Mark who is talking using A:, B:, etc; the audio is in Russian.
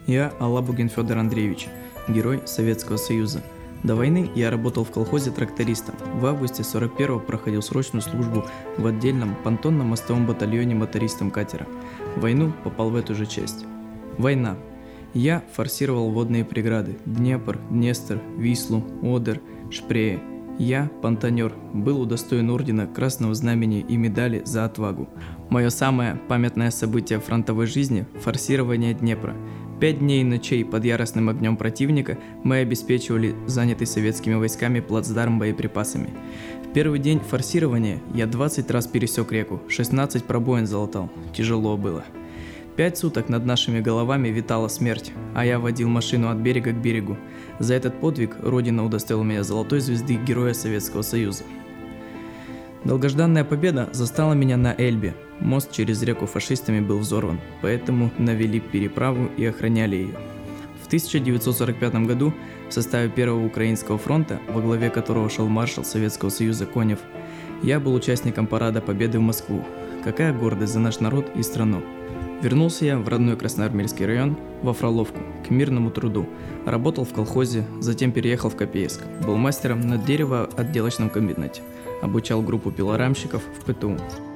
A: Я Алабугин Федор Андреевич, герой Советского Союза. До войны я работал в колхозе трактористом. В августе 41-го проходил срочную службу в отдельном понтонно-мостовом батальоне мотористом катера. В войну попал в эту же часть. Война. Я форсировал водные преграды – Днепр, Днестр, Вислу, Одер, Шпрее. Я, понтонер, был удостоен ордена Красного Знамени и медали за отвагу. Мое самое памятное событие в фронтовой жизни – форсирование Днепра. 5 дней и ночей под яростным огнем противника мы обеспечивали занятый советскими войсками плацдарм боеприпасами. В первый день форсирования я 20 раз пересек реку, 16 пробоин залатал. Тяжело было. 5 суток над нашими головами витала смерть, а я водил машину от берега к берегу. За этот подвиг Родина удостоила меня золотой звезды Героя Советского Союза. Долгожданная победа застала меня на Эльбе. Мост через реку фашистами был взорван, поэтому навели переправу и охраняли ее. В 1945 году в составе Первого Украинского фронта, во главе которого шел маршал Советского Союза Конев, я был участником парада Победы в Москву. Какая гордость за наш народ и страну! Вернулся я в родной Красноармейский район, во Фроловку, к мирному труду. Работал в колхозе, затем переехал в Копейск. Был мастером на деревоотделочном комбинате. Обучал группу пилорамщиков в ПТУ.